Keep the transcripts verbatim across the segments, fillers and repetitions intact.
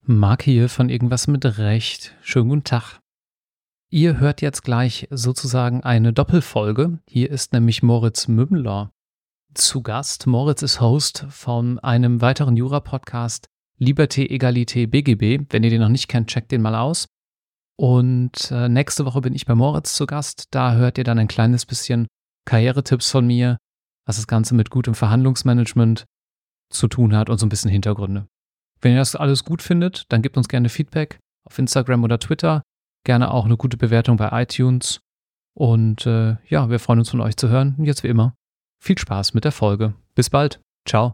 Marc hier von Irgendwas mit Recht. Schönen guten Tag. Ihr hört jetzt gleich sozusagen eine Doppelfolge. Hier ist nämlich Moritz Mümmler zu Gast. Moritz ist Host von einem weiteren Jura-Podcast Liberté, Egalité, B G B. Wenn ihr den noch nicht kennt, checkt den mal aus. Und äh, nächste Woche bin ich bei Moritz zu Gast. Da hört ihr dann ein kleines bisschen Karrieretipps von mir, was das Ganze mit gutem Verhandlungsmanagement zu tun hat und so ein bisschen Hintergründe. Wenn ihr das alles gut findet, dann gebt uns gerne Feedback auf Instagram oder Twitter. Gerne auch eine gute Bewertung bei iTunes. Und äh, ja, wir freuen uns von euch zu hören. Und jetzt wie immer, viel Spaß mit der Folge. Bis bald. Ciao.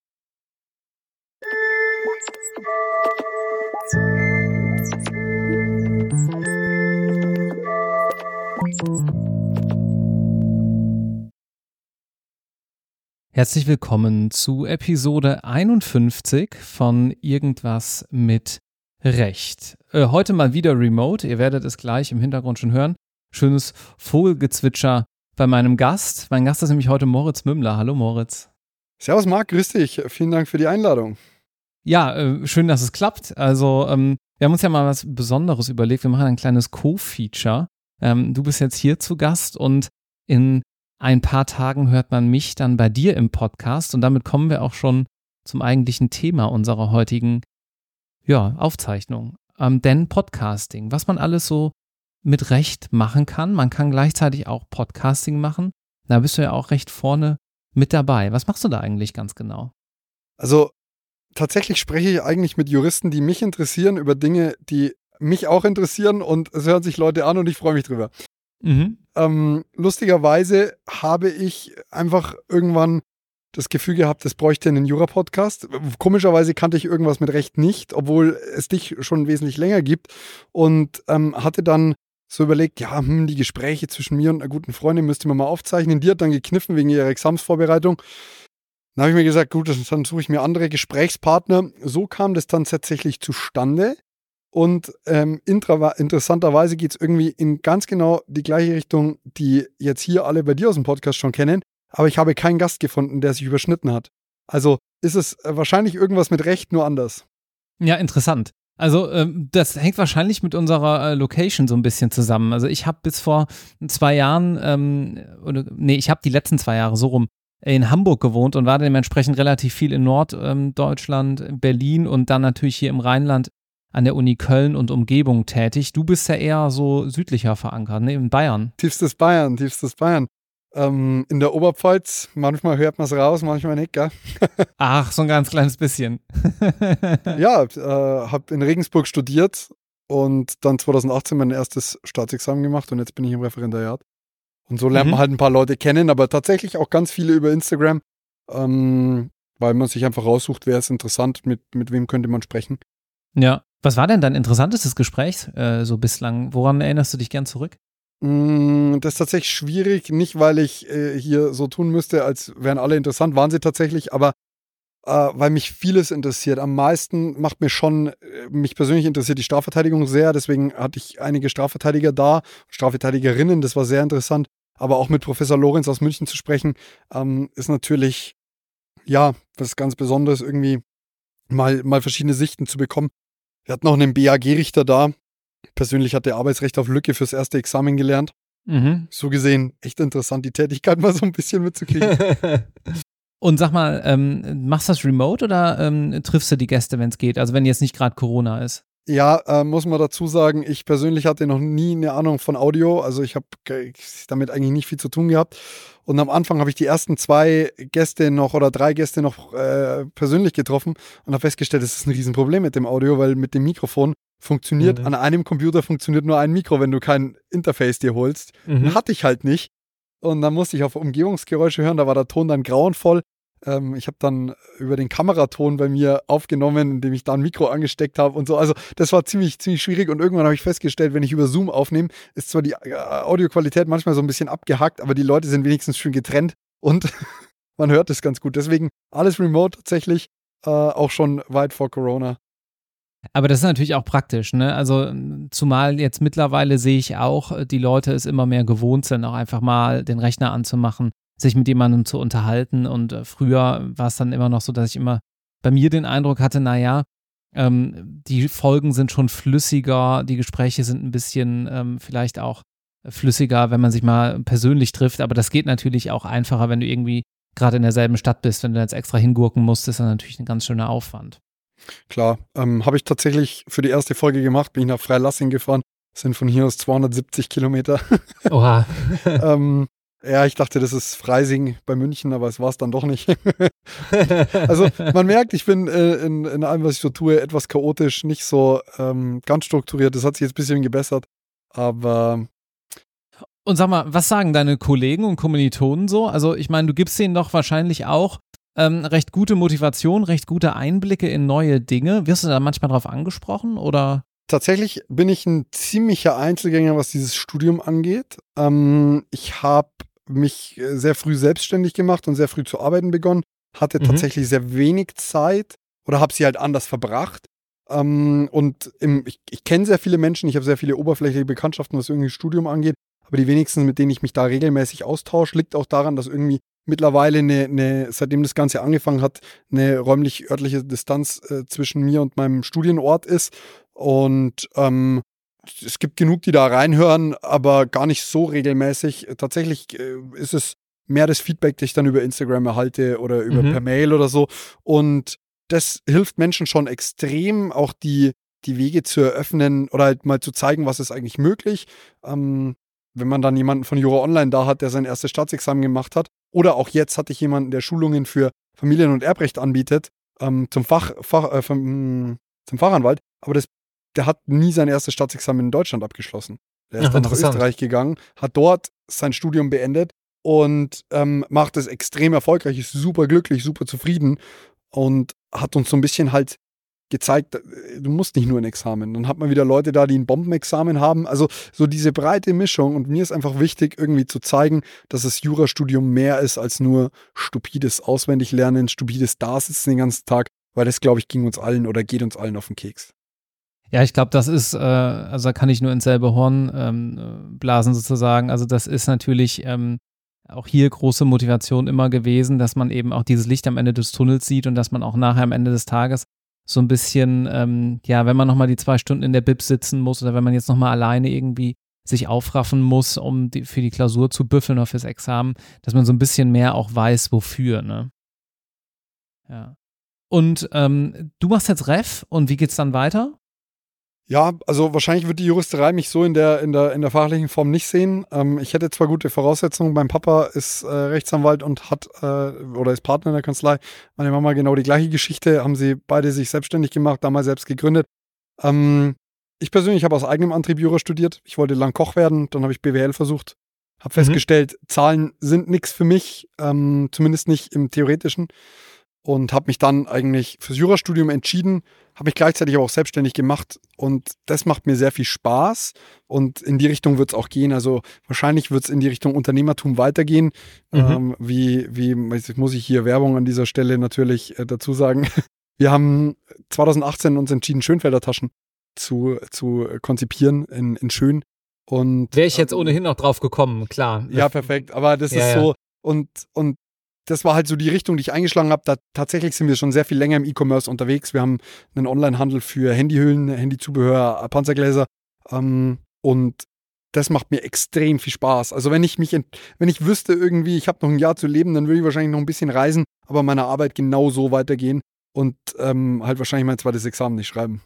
Herzlich willkommen zu Episode einundfünfzig von Irgendwas mit Recht. Äh, heute mal wieder remote, ihr werdet es gleich im Hintergrund schon hören. Schönes Vogelgezwitscher bei meinem Gast. Mein Gast ist nämlich heute Moritz Mümmler. Hallo Moritz. Servus Marc, grüß dich. Vielen Dank für die Einladung. Ja, äh, schön, dass es klappt. Also ähm, wir haben uns ja mal was Besonderes überlegt. Wir machen ein kleines Co-Feature. Ähm, du bist jetzt hier zu Gast und in ein paar Tagen hört man mich dann bei dir im Podcast und damit kommen wir auch schon zum eigentlichen Thema unserer heutigen ja, Aufzeichnung. Ähm, denn Podcasting, was man alles so mit Recht machen kann, man kann gleichzeitig auch Podcasting machen, da bist du ja auch recht vorne mit dabei. Was machst du da eigentlich ganz genau? Also tatsächlich spreche ich eigentlich mit Juristen, die mich interessieren, über Dinge, die mich auch interessieren und es hören sich Leute an und ich freue mich drüber. Mhm. Ähm, lustigerweise habe ich einfach irgendwann das Gefühl gehabt, es bräuchte einen Jura-Podcast. Komischerweise kannte ich irgendwas mit Recht nicht, obwohl es dich schon wesentlich länger gibt und ähm, hatte dann so überlegt, ja, hm, die Gespräche zwischen mir und einer guten Freundin müsste man mal aufzeichnen. Die hat dann gekniffen wegen ihrer Examensvorbereitung. Dann habe ich mir gesagt, gut, dann suche ich mir andere Gesprächspartner. So kam das dann tatsächlich zustande. Und ähm, intra- interessanterweise geht es irgendwie in ganz genau die gleiche Richtung, die jetzt hier alle bei dir aus dem Podcast schon kennen. Aber ich habe keinen Gast gefunden, der sich überschnitten hat. Also ist es wahrscheinlich irgendwas mit Recht, nur anders. Ja, interessant. Also ähm, das hängt wahrscheinlich mit unserer äh, Location so ein bisschen zusammen. Also ich habe bis vor zwei Jahren, ähm, oder nee, ich habe die letzten zwei Jahre so rum in Hamburg gewohnt und war dementsprechend relativ viel in Norddeutschland, ähm, Berlin und dann natürlich hier im Rheinland an der Uni Köln und Umgebung tätig. Du bist ja eher so südlicher verankert, ne, in Bayern. Tiefstes Bayern, tiefstes Bayern. Ähm, in der Oberpfalz, manchmal hört man es raus, manchmal nicht, gell? Ach, so ein ganz kleines bisschen. Ja, äh, habe in Regensburg studiert und dann zweitausendachtzehn mein erstes Staatsexamen gemacht und jetzt bin ich im Referendariat. Und so lernt mhm. man halt ein paar Leute kennen, aber tatsächlich auch ganz viele über Instagram, ähm, weil man sich einfach raussucht, wer ist interessant, mit, mit wem könnte man sprechen. Ja. Was war denn dein interessantestes Gespräch äh, so bislang? Woran erinnerst du dich gern zurück? Mm, das ist tatsächlich schwierig, nicht weil ich äh, hier so tun müsste, als wären alle interessant, waren sie tatsächlich, aber äh, weil mich vieles interessiert. Am meisten macht mir schon, äh, mich persönlich interessiert die Strafverteidigung sehr, deswegen hatte ich einige Strafverteidiger da, Strafverteidigerinnen, das war sehr interessant, aber auch mit Professor Lorenz aus München zu sprechen, ähm, ist natürlich, ja, was ganz Besonderes, irgendwie mal, mal verschiedene Sichten zu bekommen. Wir hatten noch einen B A G-Richter da. Persönlich hat der Arbeitsrecht auf Lücke fürs erste Examen gelernt. Mhm. So gesehen, echt interessant, die Tätigkeit mal so ein bisschen mitzukriegen. Und sag mal, ähm, machst du das remote oder ähm, triffst du die Gäste, wenn es geht? Also wenn jetzt nicht gerade Corona ist? Ja, äh, muss man dazu sagen, ich persönlich hatte noch nie eine Ahnung von Audio. Also ich habe damit eigentlich nicht viel zu tun gehabt. Und am Anfang habe ich die ersten zwei Gäste noch oder drei Gäste noch äh, persönlich getroffen und habe festgestellt, das ist ein Riesenproblem mit dem Audio, weil mit dem Mikrofon funktioniert, mhm. an einem Computer funktioniert nur ein Mikro, wenn du kein Interface dir holst. Mhm. Hatte ich halt nicht. Und dann musste ich auf Umgebungsgeräusche hören, da war der Ton dann grauenvoll. Ähm, ich habe dann über den Kameraton bei mir aufgenommen, indem ich da ein Mikro angesteckt habe und so. Also das war ziemlich, ziemlich schwierig und irgendwann habe ich festgestellt, wenn ich über Zoom aufnehme, ist zwar die Audioqualität manchmal so ein bisschen abgehackt, aber die Leute sind wenigstens schön getrennt und man hört es ganz gut. Deswegen alles remote tatsächlich, äh, auch schon weit vor Corona. Aber das ist natürlich auch praktisch, ne? Also zumal jetzt mittlerweile sehe ich auch, die Leute es immer mehr gewohnt sind, auch einfach mal den Rechner anzumachen, sich mit jemandem zu unterhalten. Und früher war es dann immer noch so, dass ich immer bei mir den Eindruck hatte, naja, Ähm, die Folgen sind schon flüssiger, die Gespräche sind ein bisschen ähm, vielleicht auch flüssiger, wenn man sich mal persönlich trifft, aber das geht natürlich auch einfacher, wenn du irgendwie gerade in derselben Stadt bist. Wenn du jetzt extra hingurken musst, ist das natürlich ein ganz schöner Aufwand. Klar, ähm, habe ich tatsächlich für die erste Folge gemacht, bin ich nach Freilassing gefahren, das sind von hier aus zweihundertsiebzig Kilometer. Oha. ähm, ja, ich dachte, das ist Freising bei München, aber es war es dann doch nicht. Also man merkt, ich bin äh, in, in allem, was ich so tue, etwas chaotisch, nicht so ähm, ganz strukturiert. Das hat sich jetzt ein bisschen gebessert, aber... Und sag mal, was sagen deine Kollegen und Kommilitonen so? Also ich meine, du gibst denen doch wahrscheinlich auch ähm, recht gute Motivation, recht gute Einblicke in neue Dinge. Wirst du da manchmal drauf angesprochen oder? Tatsächlich bin ich ein ziemlicher Einzelgänger, was dieses Studium angeht. Ähm, ich habe mich sehr früh selbstständig gemacht und sehr früh zu arbeiten begonnen, hatte mhm. tatsächlich sehr wenig Zeit oder habe sie halt anders verbracht. Ähm, und im, ich, ich kenne sehr viele Menschen, ich habe sehr viele oberflächliche Bekanntschaften, was irgendwie Studium angeht, aber die wenigsten, mit denen ich mich da regelmäßig austausche, liegt auch daran, dass irgendwie mittlerweile, eine, eine, seitdem das Ganze angefangen hat, eine räumlich-örtliche Distanz äh, zwischen mir und meinem Studienort ist. Und ähm, es gibt genug, die da reinhören, aber gar nicht so regelmäßig. Tatsächlich äh, ist es mehr das Feedback, das ich dann über Instagram erhalte oder über mhm. per Mail oder so. Und das hilft Menschen schon extrem, auch die, die Wege zu eröffnen oder halt mal zu zeigen, was ist eigentlich möglich. Ähm, wenn man dann jemanden von Jura Online da hat, der sein erstes Staatsexamen gemacht hat. Oder auch jetzt hatte ich jemanden, der Schulungen für Familien- und Erbrecht anbietet, ähm, zum, Fach, Fach, äh, vom, zum Fachanwalt. Aber das, der hat nie sein erstes Staatsexamen in Deutschland abgeschlossen. Der ist Ach, dann nach Österreich gegangen, hat dort sein Studium beendet und ähm, macht es extrem erfolgreich, ist super glücklich, super zufrieden und hat uns so ein bisschen halt gezeigt, du musst nicht nur ein Examen. Dann hat man wieder Leute da, die ein Bombenexamen haben. Also so diese breite Mischung. Und mir ist einfach wichtig, irgendwie zu zeigen, dass das Jurastudium mehr ist als nur stupides Auswendiglernen, stupides Dasitzen den ganzen Tag, weil das, glaube ich, ging uns allen oder geht uns allen auf den Keks. Ja, ich glaube, das ist, äh, also da kann ich nur ins selbe Horn ähm, blasen sozusagen. Also das ist natürlich ähm, auch hier große Motivation immer gewesen, dass man eben auch dieses Licht am Ende des Tunnels sieht und dass man auch nachher am Ende des Tages so ein bisschen, ähm, ja, wenn man nochmal die zwei Stunden in der Bib sitzen muss oder wenn man jetzt nochmal alleine irgendwie sich aufraffen muss, um die, für die Klausur zu büffeln oder fürs Examen, dass man so ein bisschen mehr auch weiß, wofür, ne? Ja. Und ähm, du machst jetzt Ref und wie geht's dann weiter? Ja, also wahrscheinlich wird die Juristerei mich so in der, in der, in der fachlichen Form nicht sehen. Ähm, ich hätte zwar gute Voraussetzungen, mein Papa ist äh, Rechtsanwalt und hat äh, oder ist Partner in der Kanzlei. Meine Mama genau die gleiche Geschichte, haben sie beide sich selbstständig gemacht, damals selbst gegründet. Ähm, ich persönlich habe aus eigenem Antrieb Jura studiert. Ich wollte lang Koch werden, dann habe ich B W L versucht, habe mhm. festgestellt, Zahlen sind nichts für mich, ähm, zumindest nicht im Theoretischen. Und habe mich dann eigentlich fürs Jurastudium entschieden, habe mich gleichzeitig aber auch selbstständig gemacht und das macht mir sehr viel Spaß und in die Richtung wird es auch gehen, also wahrscheinlich wird es in die Richtung Unternehmertum weitergehen, mhm. ähm, wie, wie muss ich hier Werbung an dieser Stelle natürlich äh, dazu sagen, wir haben zwanzig achtzehn uns entschieden, Schönfelder Taschen zu, zu konzipieren in, in Schön. Und wäre ich jetzt ähm, ohnehin noch drauf gekommen, klar. Ja, perfekt, aber das ja, ist so und, und das war halt so die Richtung, die ich eingeschlagen habe. Da tatsächlich sind wir schon sehr viel länger im E-Commerce unterwegs. Wir haben einen Onlinehandel für Handyhüllen, Handyzubehör, Panzergläser. Ähm, und das macht mir extrem viel Spaß. Also wenn ich mich, wenn ich wüsste irgendwie, ich habe noch ein Jahr zu leben, dann würde ich wahrscheinlich noch ein bisschen reisen, aber meine Arbeit genau so weitergehen und ähm, halt wahrscheinlich mein zweites Examen nicht schreiben.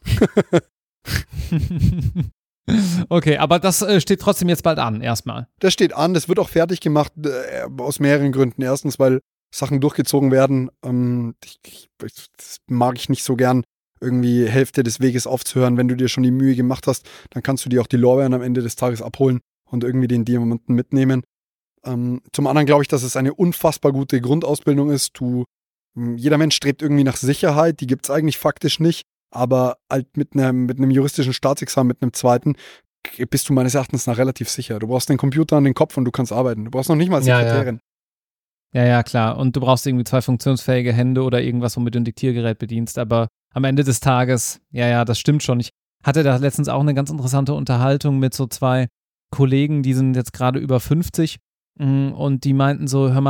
Okay, aber das äh, steht trotzdem jetzt bald an, erstmal. Das steht an, das wird auch fertig gemacht, äh, aus mehreren Gründen. Erstens, weil Sachen durchgezogen werden. Ähm, ich, ich, das mag ich nicht so gern, irgendwie Hälfte des Weges aufzuhören. Wenn du dir schon die Mühe gemacht hast, dann kannst du dir auch die Lorbeeren am Ende des Tages abholen und irgendwie den Diamanten mitnehmen. Ähm, zum anderen glaube ich, dass es eine unfassbar gute Grundausbildung ist. Du, jeder Mensch strebt irgendwie nach Sicherheit, die gibt es eigentlich faktisch nicht. Aber halt mit einem, mit einem juristischen Staatsexamen, mit einem zweiten, bist du meines Erachtens nach relativ sicher. Du brauchst den Computer an den Kopf und du kannst arbeiten. Du brauchst noch nicht mal Sekretärin. Ja, ja. ja, ja, klar. Und du brauchst irgendwie zwei funktionsfähige Hände oder irgendwas, womit du ein Diktiergerät bedienst. Aber am Ende des Tages, ja, ja, das stimmt schon. Ich hatte da letztens auch eine ganz interessante Unterhaltung mit so zwei Kollegen, die sind jetzt gerade über fünfzig und die meinten so, hör mal,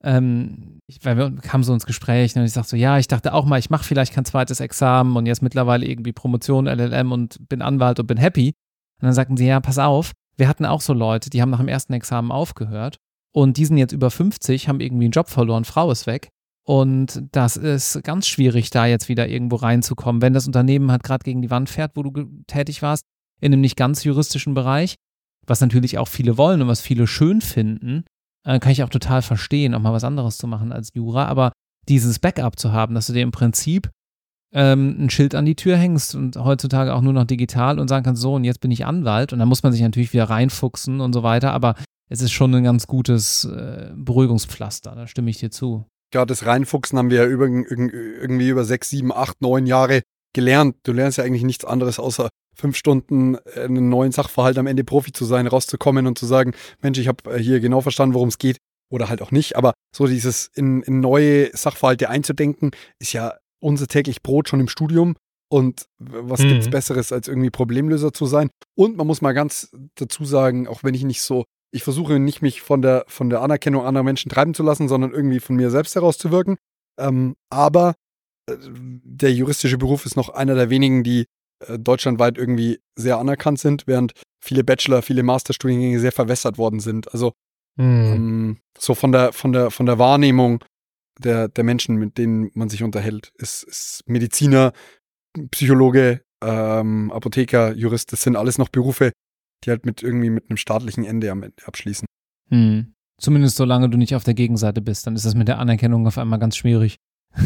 ähm, ich, weil wir kamen so ins Gespräch und ich sag so, ja, ich dachte auch mal, ich mache vielleicht kein zweites Examen und jetzt mittlerweile irgendwie Promotion, L L M und bin Anwalt und bin happy. Und dann sagten sie, ja, pass auf, wir hatten auch so Leute, die haben nach dem ersten Examen aufgehört und die sind jetzt über fünfzig, haben irgendwie einen Job verloren, Frau ist weg. Und das ist ganz schwierig, da jetzt wieder irgendwo reinzukommen, wenn das Unternehmen halt gerade gegen die Wand fährt, wo du tätig warst, in einem nicht ganz juristischen Bereich, was natürlich auch viele wollen und was viele schön finden, äh, kann ich auch total verstehen, auch mal was anderes zu machen als Jura, aber dieses Backup zu haben, dass du dir im Prinzip ähm, ein Schild an die Tür hängst und heutzutage auch nur noch digital und sagen kannst, so und jetzt bin ich Anwalt und dann muss man sich natürlich wieder reinfuchsen und so weiter, aber es ist schon ein ganz gutes äh, Beruhigungspflaster, da stimme ich dir zu. Ja, das Reinfuchsen haben wir ja über, irgendwie über sechs, sieben, acht, neun Jahre gelernt. Du lernst ja eigentlich nichts anderes, außer fünf Stunden einen neuen Sachverhalt am Ende Profi zu sein, rauszukommen und zu sagen, Mensch, ich habe hier genau verstanden, worum es geht. Oder halt auch nicht. Aber so dieses in, in neue Sachverhalte einzudenken, ist ja unser täglich Brot schon im Studium. Und was mhm. gibt's Besseres, als irgendwie Problemlöser zu sein? Und man muss mal ganz dazu sagen, auch wenn ich nicht so Ich versuche nicht, mich von der, von der Anerkennung anderer Menschen treiben zu lassen, sondern irgendwie von mir selbst herauszuwirken. Ähm, aber äh, der juristische Beruf ist noch einer der wenigen, die äh, deutschlandweit irgendwie sehr anerkannt sind, während viele Bachelor-, viele Masterstudiengänge sehr verwässert worden sind. Also mhm. ähm, so von der, von der, von der Wahrnehmung der, der Menschen, mit denen man sich unterhält, ist, ist Mediziner, Psychologe, ähm, Apotheker, Jurist, das sind alles noch Berufe, die halt mit irgendwie mit einem staatlichen Ende am Ende abschließen. Hm. Zumindest solange du nicht auf der Gegenseite bist, dann ist das mit der Anerkennung auf einmal ganz schwierig.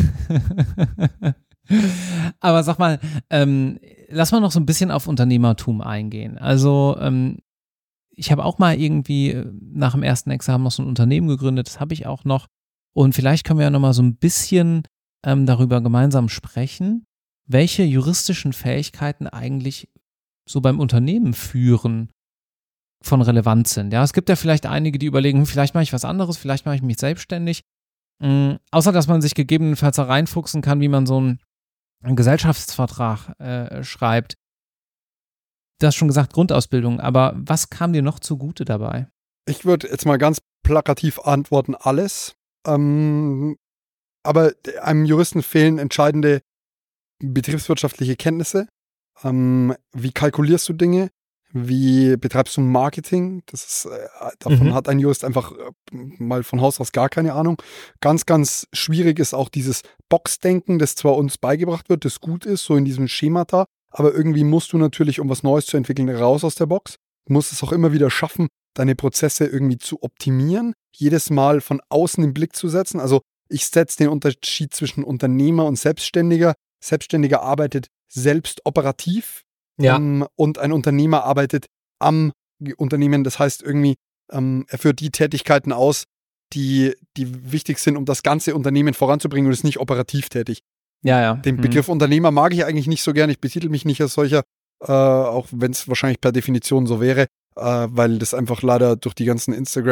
Aber sag mal, ähm, lass mal noch so ein bisschen auf Unternehmertum eingehen. Also ähm, ich habe auch mal irgendwie nach dem ersten Examen noch so ein Unternehmen gegründet, das habe ich auch noch. Und vielleicht können wir ja noch mal so ein bisschen ähm, darüber gemeinsam sprechen, welche juristischen Fähigkeiten eigentlich so beim Unternehmen führen von Relevanz sind. Ja, es gibt ja vielleicht einige, die überlegen, vielleicht mache ich was anderes, vielleicht mache ich mich selbstständig. Mhm. Außer, dass man sich gegebenenfalls da reinfuchsen kann, wie man so einen, einen Gesellschaftsvertrag äh, schreibt. Du hast schon gesagt, Grundausbildung, aber was kam dir noch zugute dabei? Ich würde jetzt mal ganz plakativ antworten, alles. Ähm, aber einem Juristen fehlen entscheidende betriebswirtschaftliche Kenntnisse. Ähm, wie kalkulierst du Dinge? Wie betreibst du Marketing? Das ist, äh, davon mhm. hat ein Jurist einfach äh, mal von Haus aus gar keine Ahnung. Ganz, ganz schwierig ist auch dieses Boxdenken, das zwar uns beigebracht wird, das gut ist, so in diesem Schemata, aber irgendwie musst du natürlich, um was Neues zu entwickeln, raus aus der Box. Du musst es auch immer wieder schaffen, deine Prozesse irgendwie zu optimieren, jedes Mal von außen den Blick zu setzen. Also ich setze den Unterschied zwischen Unternehmer und Selbstständiger. Selbstständiger arbeitet selbst operativ ja. ähm, und ein Unternehmer arbeitet am Unternehmen. Das heißt irgendwie, ähm, er führt die Tätigkeiten aus, die, die wichtig sind, um das ganze Unternehmen voranzubringen und ist nicht operativ tätig. Ja, ja. Den Begriff mhm. Unternehmer mag ich eigentlich nicht so gern. Ich betitel mich nicht als solcher, äh, auch wenn es wahrscheinlich per Definition so wäre, äh, weil das einfach leider durch die ganzen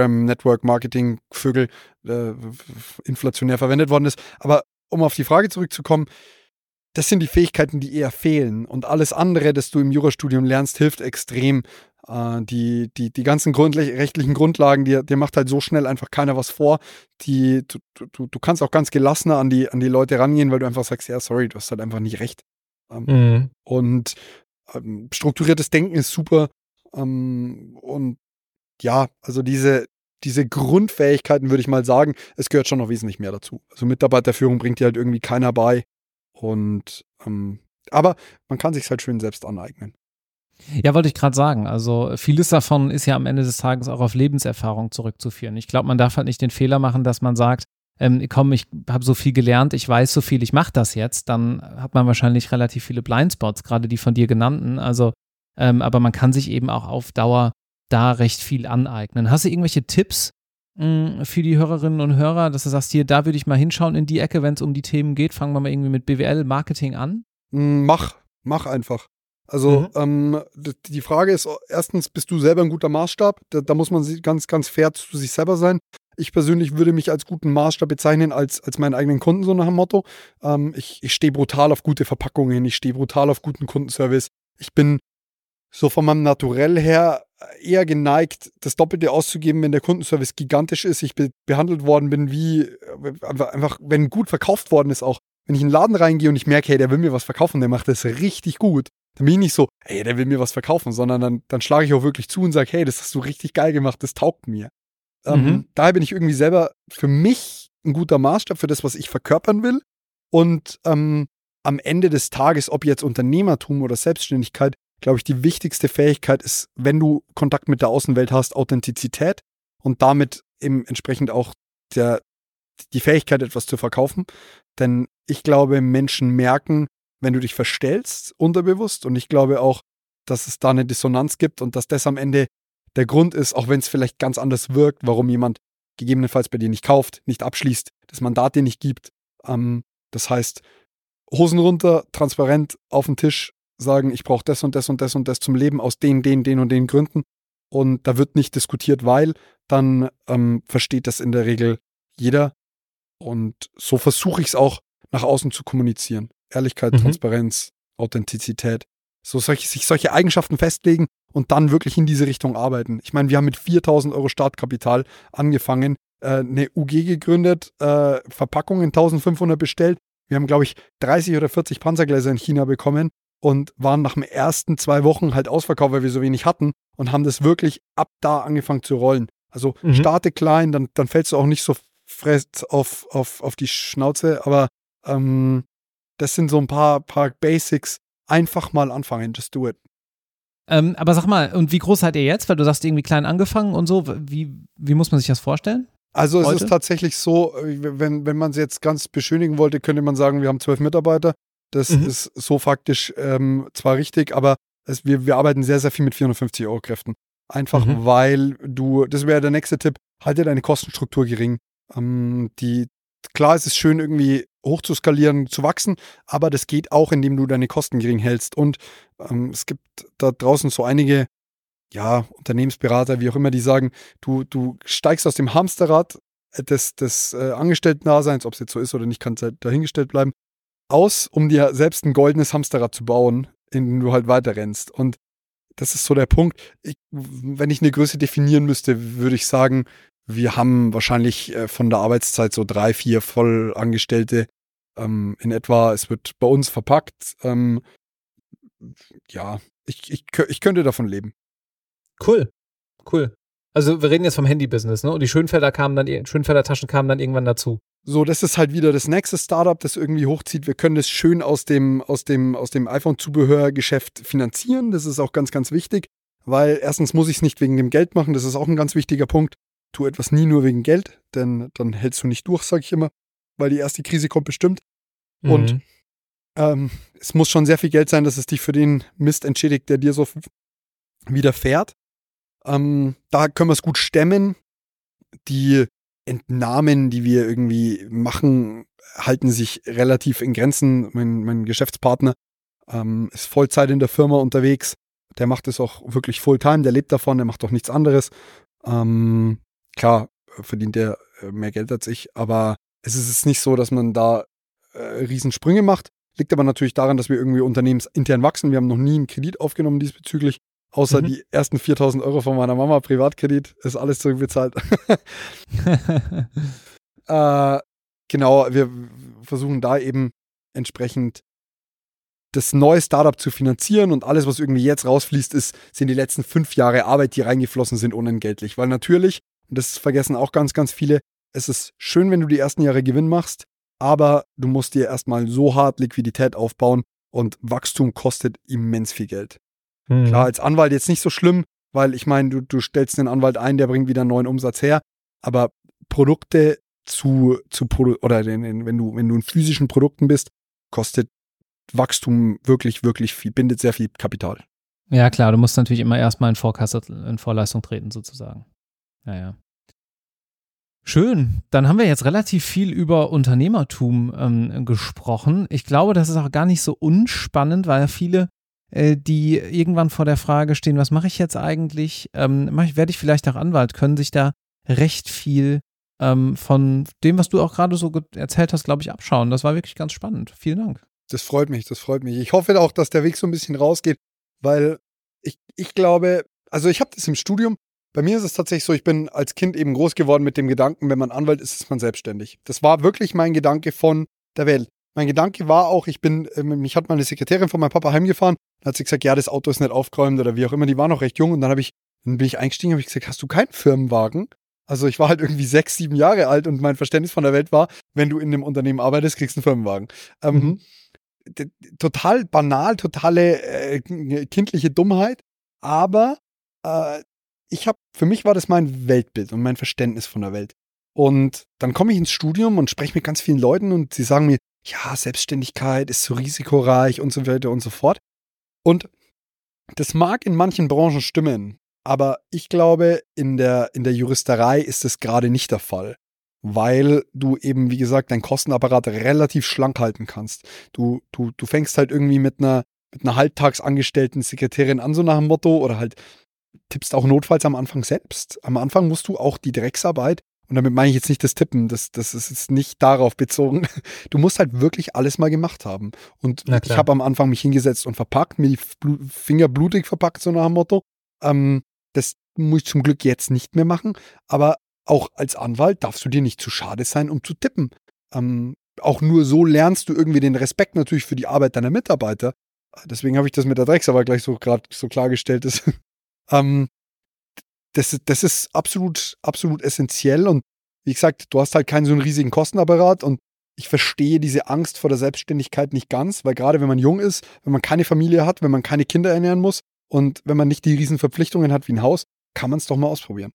Instagram-Network-Marketing-Vögel äh, inflationär verwendet worden ist. Aber um auf die Frage zurückzukommen, das sind die Fähigkeiten, die eher fehlen. Und alles andere, das du im Jurastudium lernst, hilft extrem. Äh, die, die, die ganzen Grund, rechtlichen Grundlagen, dir, dir macht halt so schnell einfach keiner was vor. Die, du, du, du kannst auch ganz gelassener an die, an die Leute rangehen, weil du einfach sagst, ja, sorry, du hast halt einfach nicht recht. Ähm, mhm. Und ähm, strukturiertes Denken ist super. Ähm, und ja, also diese, diese Grundfähigkeiten, würde ich mal sagen, es gehört schon noch wesentlich mehr dazu. Also Mitarbeiterführung bringt dir halt irgendwie keiner bei. Und ähm, aber man kann sich halt schön selbst aneignen. Ja, wollte ich gerade sagen. Also vieles davon ist ja am Ende des Tages auch auf Lebenserfahrung zurückzuführen. Ich glaube, man darf halt nicht den Fehler machen, dass man sagt, ähm, komm, ich habe so viel gelernt, ich weiß so viel, ich mache das jetzt. Dann hat man wahrscheinlich relativ viele Blindspots, gerade die von dir genannten. Also, ähm, aber man kann sich eben auch auf Dauer da recht viel aneignen. Hast du irgendwelche Tipps mh, für die Hörerinnen und Hörer, dass du sagst, hier, da würde ich mal hinschauen in die Ecke, wenn es um die Themen geht? Fangen wir mal irgendwie mit B W L, Marketing an? Mach, mach einfach. Also mhm. ähm, die Frage ist, erstens, bist du selber ein guter Maßstab? Da, da muss man ganz, ganz fair zu sich selber sein. Ich persönlich würde mich als guten Maßstab bezeichnen, als, als meinen eigenen Kunden, so nach dem Motto. Ähm, ich ich stehe brutal auf gute Verpackungen, ich stehe brutal auf guten Kundenservice. Ich bin so von meinem Naturell her eher geneigt, das Doppelte auszugeben, wenn der Kundenservice gigantisch ist, ich be- behandelt worden bin, wie einfach, wenn gut verkauft worden ist auch. Wenn ich in den Laden reingehe und ich merke, hey, der will mir was verkaufen, der macht das richtig gut, dann bin ich nicht so, hey, der will mir was verkaufen, sondern dann, dann schlage ich auch wirklich zu und sage, hey, das hast du richtig geil gemacht, das taugt mir. Mhm. Ähm, daher bin ich irgendwie selber für mich ein guter Maßstab für das, was ich verkörpern will. Und ähm, am Ende des Tages, ob jetzt Unternehmertum oder Selbstständigkeit, glaube ich, die wichtigste Fähigkeit ist, wenn du Kontakt mit der Außenwelt hast, Authentizität und damit eben entsprechend auch der, die Fähigkeit, etwas zu verkaufen. Denn ich glaube, Menschen merken, wenn du dich verstellst, unterbewusst. Und ich glaube auch, dass es da eine Dissonanz gibt und dass das am Ende der Grund ist, auch wenn es vielleicht ganz anders wirkt, warum jemand gegebenenfalls bei dir nicht kauft, nicht abschließt, das Mandat dir nicht gibt. Ähm, das heißt, Hosen runter, transparent auf den Tisch, sagen, ich brauche das und das und das und das zum Leben aus den, den, den und den Gründen. Und da wird nicht diskutiert, weil dann ähm, versteht das in der Regel jeder. Und so versuche ich es auch nach außen zu kommunizieren. Ehrlichkeit, mhm. Transparenz, Authentizität. So solche, sich solche Eigenschaften festlegen und dann wirklich in diese Richtung arbeiten. Ich meine, wir haben mit viertausend Euro Startkapital angefangen, äh, eine U G gegründet, äh, Verpackungen eintausendfünfhundert bestellt. Wir haben, glaube ich, dreißig oder vierzig Panzergläser in China bekommen und waren nach den ersten zwei Wochen halt ausverkauft, weil wir so wenig hatten und haben das wirklich ab da angefangen zu rollen. Also mhm. starte klein, dann, dann fällst du auch nicht so fest auf, auf, auf die Schnauze, aber ähm, das sind so ein paar, paar Basics. Einfach mal anfangen, just do it. Ähm, aber sag mal, und wie groß seid ihr jetzt? Weil du sagst, irgendwie klein angefangen und so. Wie, wie muss man sich das vorstellen? Also es heute? ist tatsächlich so, wenn, wenn man es jetzt ganz beschönigen wollte, könnte man sagen, wir haben zwölf Mitarbeiter. Das mhm. ist so faktisch ähm, zwar richtig, aber es, wir, wir arbeiten sehr, sehr viel mit vierhundertfünfzig Euro Kräften. Einfach mhm. weil du, das wäre der nächste Tipp, halte deine Kostenstruktur gering. Ähm, die, klar, es ist schön, irgendwie hoch zu skalieren, zu wachsen, aber das geht auch, indem du deine Kosten gering hältst. Und ähm, es gibt da draußen so einige, ja, Unternehmensberater, wie auch immer, die sagen, du, du steigst aus dem Hamsterrad des, des äh, Angestellten-Daseins, ob es jetzt so ist oder nicht, kann es halt dahingestellt bleiben, aus, um dir selbst ein goldenes Hamsterrad zu bauen, in dem du halt weiter rennst. Und das ist so der Punkt. Ich, wenn ich eine Größe definieren müsste, würde ich sagen, wir haben wahrscheinlich äh, von der Arbeitszeit so drei, vier Vollangestellte ähm, in etwa. Es wird bei uns verpackt. Ähm, ja, ich, ich, ich könnte davon leben. Cool, cool. Also wir reden jetzt vom Handy-Business, ne? Und die Schönfelder kamen dann, Schönfelder Taschen kamen dann irgendwann dazu. So, das ist halt wieder das nächste Startup, das irgendwie hochzieht. Wir können das schön aus dem, aus dem, aus dem iPhone-Zubehörgeschäft finanzieren. Das ist auch ganz, ganz wichtig, weil erstens muss ich es nicht wegen dem Geld machen. Das ist auch ein ganz wichtiger Punkt. Tu etwas nie nur wegen Geld, denn dann hältst du nicht durch, sag ich immer, weil die erste Krise kommt bestimmt. Mhm. Und ähm, es muss schon sehr viel Geld sein, dass es dich für den Mist entschädigt, der dir so widerfährt. Ähm, da können wir es gut stemmen. Die Entnahmen, die wir irgendwie machen, halten sich relativ in Grenzen. Mein, mein Geschäftspartner ähm, ist Vollzeit in der Firma unterwegs. Der macht es auch wirklich Fulltime, der lebt davon, der macht auch nichts anderes. Ähm, klar, verdient der mehr Geld als ich, aber es ist jetzt nicht so, dass man da äh, Riesensprünge macht. Liegt aber natürlich daran, dass wir irgendwie unternehmensintern wachsen. Wir haben noch nie einen Kredit aufgenommen diesbezüglich. Außer mhm. die ersten viertausend Euro von meiner Mama, Privatkredit, ist alles zurückbezahlt. äh, genau, wir versuchen da eben entsprechend das neue Startup zu finanzieren und alles, was irgendwie jetzt rausfließt, ist, sind die letzten fünf Jahre Arbeit, die reingeflossen sind, unentgeltlich. Weil natürlich, und das vergessen auch ganz, ganz viele, es ist schön, wenn du die ersten Jahre Gewinn machst, aber du musst dir erstmal so hart Liquidität aufbauen und Wachstum kostet immens viel Geld. Mhm. Klar, als Anwalt jetzt nicht so schlimm, weil ich meine, du, du stellst einen Anwalt ein, der bringt wieder einen neuen Umsatz her, aber Produkte zu, zu produ- oder den, den, wenn du, wenn du in physischen Produkten bist, kostet Wachstum wirklich, wirklich viel, bindet sehr viel Kapital. Ja, klar, du musst natürlich immer erstmal in Vorkasse, in Vorleistung treten, sozusagen. Ja, ja. Schön. Dann haben wir jetzt relativ viel über Unternehmertum ähm, gesprochen. Ich glaube, das ist auch gar nicht so unspannend, weil viele die irgendwann vor der Frage stehen, was mache ich jetzt eigentlich? Ähm, mach ich, werde ich vielleicht auch Anwalt? Können sich da recht viel ähm, von dem, was du auch gerade so erzählt hast, glaube ich, abschauen. Das war wirklich ganz spannend. Vielen Dank. Das freut mich, das freut mich. Ich hoffe auch, dass der Weg so ein bisschen rausgeht, weil ich, ich glaube, also ich habe das im Studium, bei mir ist es tatsächlich so, ich bin als Kind eben groß geworden mit dem Gedanken, wenn man Anwalt ist, ist man selbstständig. Das war wirklich mein Gedanke von der Welt. Mein Gedanke war auch, ich bin, mich hat mal eine Sekretärin von meinem Papa heimgefahren, dann hat sie gesagt, ja, das Auto ist nicht aufgeräumt oder wie auch immer, die war noch recht jung und dann habe ich, dann bin ich eingestiegen, habe ich gesagt, hast du keinen Firmenwagen? Also ich war halt irgendwie sechs, sieben Jahre alt und mein Verständnis von der Welt war, wenn du in einem Unternehmen arbeitest, kriegst du einen Firmenwagen. Ähm, mhm. d- total banal, totale äh, kindliche Dummheit, aber äh, ich habe, für mich war das mein Weltbild und mein Verständnis von der Welt. Und dann komme ich ins Studium und spreche mit ganz vielen Leuten und sie sagen mir, ja, Selbstständigkeit ist so risikoreich und so weiter und so fort. Und das mag in manchen Branchen stimmen, aber ich glaube, in der, in der Juristerei ist das gerade nicht der Fall, weil du eben, wie gesagt, deinen Kostenapparat relativ schlank halten kannst. Du, du, du fängst halt irgendwie mit einer, mit einer halbtagsangestellten Sekretärin an, so nach dem Motto, oder halt tippst auch notfalls am Anfang selbst. Am Anfang musst du auch die Drecksarbeit, und damit meine ich jetzt nicht das Tippen, das, das ist jetzt nicht darauf bezogen. Du musst halt wirklich alles mal gemacht haben. Und ich habe am Anfang mich hingesetzt und verpackt, mir die Finger blutig verpackt, so nach dem Motto. Ähm, das muss ich zum Glück jetzt nicht mehr machen. Aber auch als Anwalt darfst du dir nicht zu schade sein, um zu tippen. Ähm, auch nur so lernst du irgendwie den Respekt natürlich für die Arbeit deiner Mitarbeiter. Deswegen habe ich das mit der Drecksarbeit gleich so gerade so klargestellt. Das, ähm, Das, das ist absolut, absolut essentiell und wie gesagt, du hast halt keinen so einen riesigen Kostenapparat und ich verstehe diese Angst vor der Selbstständigkeit nicht ganz, weil gerade wenn man jung ist, wenn man keine Familie hat, wenn man keine Kinder ernähren muss und wenn man nicht die riesen Verpflichtungen hat wie ein Haus, kann man es doch mal ausprobieren.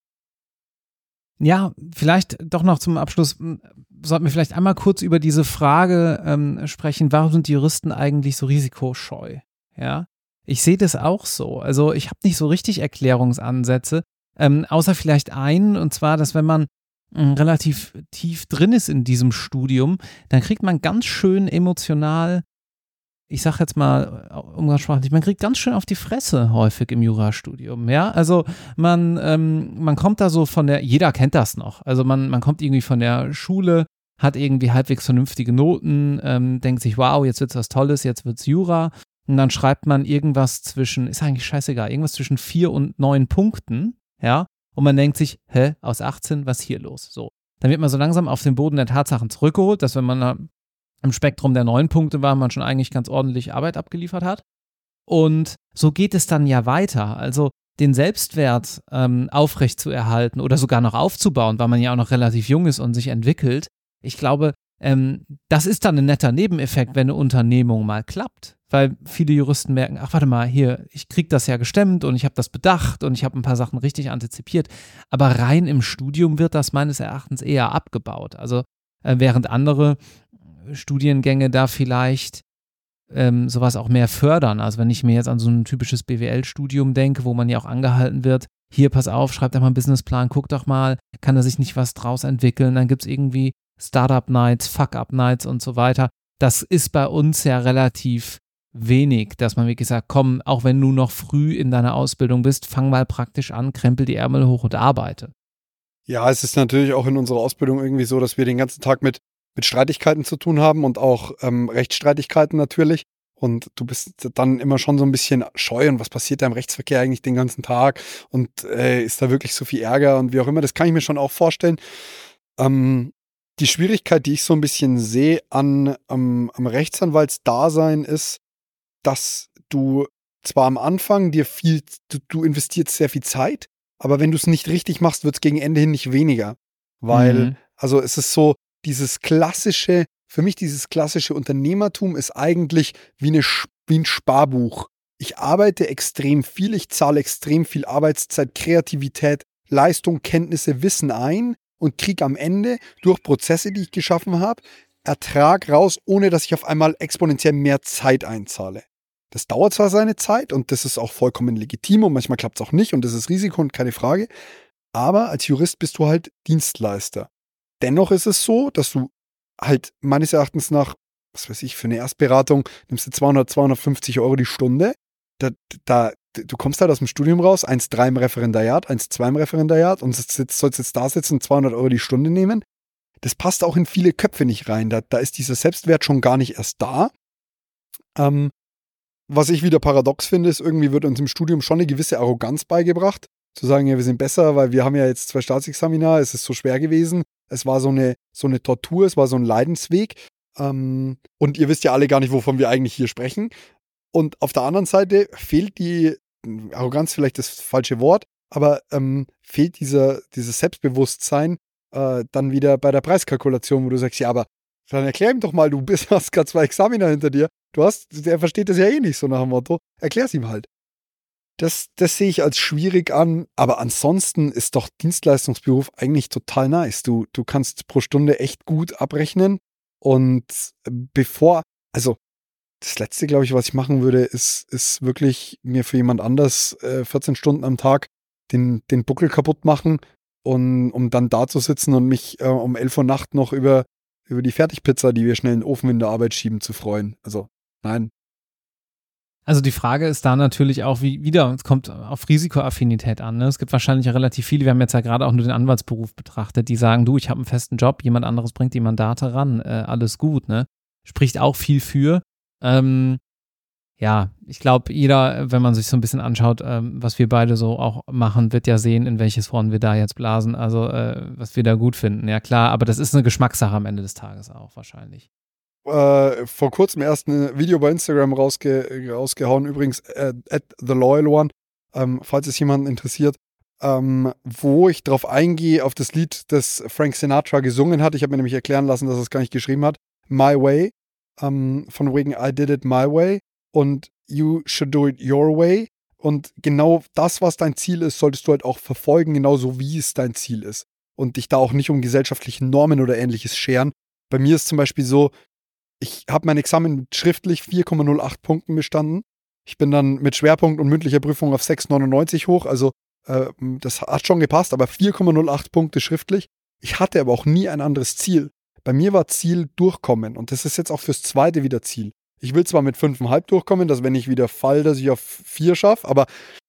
Ja, vielleicht doch noch zum Abschluss, sollten wir vielleicht einmal kurz über diese Frage ähm, sprechen, warum sind die Juristen eigentlich so risikoscheu? Ja, ich sehe das auch so. Also ich habe nicht so richtig Erklärungsansätze, Ähm, außer vielleicht einen, und zwar, dass wenn man mh, relativ tief drin ist in diesem Studium, dann kriegt man ganz schön emotional, ich sag jetzt mal umgangssprachlich, man kriegt ganz schön auf die Fresse häufig im Jurastudium, ja, also man, ähm, man kommt da so von der, jeder kennt das noch, also man, man kommt irgendwie von der Schule, hat irgendwie halbwegs vernünftige Noten, ähm, denkt sich, wow, jetzt wird's was Tolles, jetzt wird's Jura, und dann schreibt man irgendwas zwischen, ist eigentlich scheißegal, irgendwas zwischen vier und neun Punkten, ja, und man denkt sich, hä, aus achtzehn, was ist hier los? So, dann wird man so langsam auf den Boden der Tatsachen zurückgeholt, dass wenn man im Spektrum der neun Punkte war, man schon eigentlich ganz ordentlich Arbeit abgeliefert hat. Und so geht es dann ja weiter. Also den Selbstwert ähm, aufrechtzuerhalten oder sogar noch aufzubauen, weil man ja auch noch relativ jung ist und sich entwickelt. Ich glaube, ähm, das ist dann ein netter Nebeneffekt, wenn eine Unternehmung mal klappt. Weil viele Juristen merken, ach warte mal, hier, ich krieg das ja gestemmt und ich habe das bedacht und ich habe ein paar Sachen richtig antizipiert. Aber rein im Studium wird das meines Erachtens eher abgebaut. Also äh, während andere Studiengänge da vielleicht ähm, sowas auch mehr fördern. Also wenn ich mir jetzt an so ein typisches B W L-Studium denke, wo man ja auch angehalten wird, hier, pass auf, schreib doch mal einen Businessplan, guck doch mal, kann da sich nicht was draus entwickeln. Dann gibt es irgendwie Startup-Nights, Fuck-Up-Nights und so weiter. Das ist bei uns ja relativ wenig, dass man wirklich sagt, komm, auch wenn du noch früh in deiner Ausbildung bist, fang mal praktisch an, krempel die Ärmel hoch und arbeite. Ja, es ist natürlich auch in unserer Ausbildung irgendwie so, dass wir den ganzen Tag mit, mit Streitigkeiten zu tun haben und auch ähm, Rechtsstreitigkeiten natürlich. Und du bist dann immer schon so ein bisschen scheu und was passiert da im Rechtsverkehr eigentlich den ganzen Tag und äh, ist da wirklich so viel Ärger und wie auch immer, das kann ich mir schon auch vorstellen. Ähm, die Schwierigkeit, die ich so ein bisschen sehe an, am, am Rechtsanwaltsdasein ist, dass du zwar am Anfang dir viel, du, du investierst sehr viel Zeit, aber wenn du es nicht richtig machst, wird es gegen Ende hin nicht weniger. Weil, mhm. also es ist so, dieses klassische, für mich dieses klassische Unternehmertum ist eigentlich wie, eine, wie ein Sparbuch. Ich arbeite extrem viel, ich zahle extrem viel Arbeitszeit, Kreativität, Leistung, Kenntnisse, Wissen ein und kriege am Ende durch Prozesse, die ich geschaffen habe, Ertrag raus, ohne dass ich auf einmal exponentiell mehr Zeit einzahle. Das dauert zwar seine Zeit und das ist auch vollkommen legitim und manchmal klappt es auch nicht und das ist Risiko und keine Frage, aber als Jurist bist du halt Dienstleister. Dennoch ist es so, dass du halt meines Erachtens nach, was weiß ich, für eine Erstberatung nimmst du zweihundert, zweihundertfünfzig Euro die Stunde, da, da, du kommst halt aus dem Studium raus, eins Komma drei im Referendariat, eins Komma zwei im Referendariat und jetzt, sollst jetzt da sitzen und zweihundert Euro die Stunde nehmen. Das passt auch in viele Köpfe nicht rein, da, da ist dieser Selbstwert schon gar nicht erst da. Ähm, was ich wieder paradox finde, ist, irgendwie wird uns im Studium schon eine gewisse Arroganz beigebracht. Zu sagen, ja, wir sind besser, weil wir haben ja jetzt zwei Staatsexamina, es ist so schwer gewesen. Es war so eine, so eine Tortur, es war so ein Leidensweg. Ähm, und ihr wisst ja alle gar nicht, wovon wir eigentlich hier sprechen. Und auf der anderen Seite fehlt die, Arroganz vielleicht das falsche Wort, aber ähm, fehlt dieser, dieses Selbstbewusstsein äh, dann wieder bei der Preiskalkulation, wo du sagst, ja, aber dann erklär ihm doch mal, du bist, hast gerade zwei Examina hinter dir, du hast, der versteht das ja eh nicht, so nach dem Motto, erklär's ihm halt. Das, das sehe ich als schwierig an, aber ansonsten ist doch Dienstleistungsberuf eigentlich total nice. Du, du kannst pro Stunde echt gut abrechnen und bevor, also das Letzte, glaube ich, was ich machen würde, ist, ist wirklich mir für jemand anders äh, vierzehn Stunden am Tag den, den Buckel kaputt machen, und, um dann da zu sitzen und mich äh, um elf Uhr Nacht noch über, über die Fertigpizza, die wir schnell in den Ofen in der Arbeit schieben, zu freuen. Also, nein. Also die Frage ist da natürlich auch, wie wieder, es kommt auf Risikoaffinität an. Ne? Es gibt wahrscheinlich relativ viele, wir haben jetzt ja gerade auch nur den Anwaltsberuf betrachtet, die sagen, du, ich habe einen festen Job, jemand anderes bringt die Mandate ran, äh, alles gut. Ne? Spricht auch viel für. Ähm, ja, ich glaube, jeder, wenn man sich so ein bisschen anschaut, ähm, was wir beide so auch machen, wird ja sehen, in welches Horn wir da jetzt blasen, also äh, was wir da gut finden. Ja klar, aber das ist eine Geschmackssache am Ende des Tages auch wahrscheinlich. Äh, vor kurzem erst ein Video bei Instagram rausge rausgehauen, übrigens äh, at the loyal one, ähm, falls es jemanden interessiert, ähm, wo ich drauf eingehe, auf das Lied, das Frank Sinatra gesungen hat. Ich habe mir nämlich erklären lassen, dass er es gar nicht geschrieben hat. My Way, ähm, von wegen I did it my way und you should do it your way. Und genau das, was dein Ziel ist, solltest du halt auch verfolgen, genauso wie es dein Ziel ist. Und dich da auch nicht um gesellschaftliche Normen oder ähnliches scheren. Bei mir ist zum Beispiel so, ich habe mein Examen schriftlich vier Komma null acht Punkten bestanden. Ich bin dann mit Schwerpunkt und mündlicher Prüfung auf sechs Komma neunundneunzig hoch. Also äh, das hat schon gepasst, aber vier Komma null acht Punkte schriftlich. Ich hatte aber auch nie ein anderes Ziel. Bei mir war Ziel durchkommen. Und das ist jetzt auch fürs zweite wieder Ziel. Ich will zwar mit fünf Komma fünf durchkommen, dass wenn ich wieder fall, dass ich auf vier schaffe, aber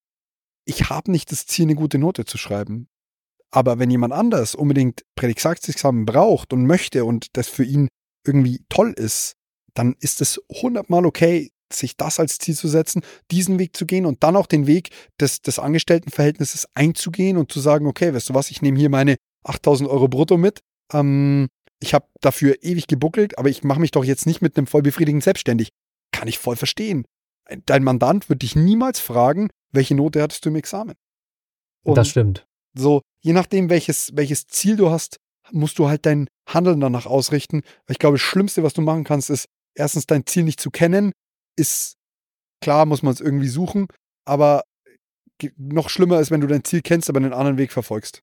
ich habe nicht das Ziel, eine gute Note zu schreiben. Aber wenn jemand anders unbedingt Prädikatsexamen braucht und möchte und das für ihn irgendwie toll ist, dann ist es hundertmal okay, sich das als Ziel zu setzen, diesen Weg zu gehen und dann auch den Weg des, des Angestelltenverhältnisses einzugehen und zu sagen, okay, weißt du was, ich nehme hier meine achttausend Euro brutto mit, ähm, ich habe dafür ewig gebuckelt, aber ich mache mich doch jetzt nicht mit einem vollbefriedigend selbstständig. Kann ich voll verstehen. Dein Mandant wird dich niemals fragen, welche Note hattest du im Examen. Und das stimmt. So, je nachdem, welches, welches Ziel du hast, musst du halt dein Handeln danach ausrichten. Weil ich glaube, das Schlimmste, was du machen kannst, ist erstens dein Ziel nicht zu kennen. Ist klar, muss man es irgendwie suchen. Aber noch schlimmer ist, wenn du dein Ziel kennst, aber einen anderen Weg verfolgst.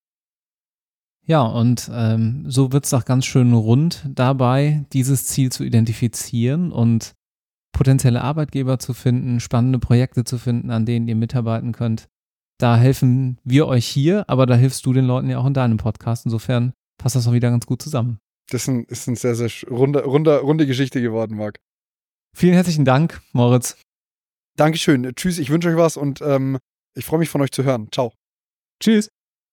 Ja, und ähm, so wird es doch ganz schön rund dabei, dieses Ziel zu identifizieren und potenzielle Arbeitgeber zu finden, spannende Projekte zu finden, an denen ihr mitarbeiten könnt. Da helfen wir euch hier, aber da hilfst du den Leuten ja auch in deinem Podcast. Insofern passt das auch wieder ganz gut zusammen. Das ist, ein, ist eine sehr, sehr runde, runde, runde Geschichte geworden, Marc. Vielen herzlichen Dank, Moritz. Dankeschön. Tschüss, ich wünsche euch was und ähm, ich freue mich von euch zu hören. Ciao. Tschüss.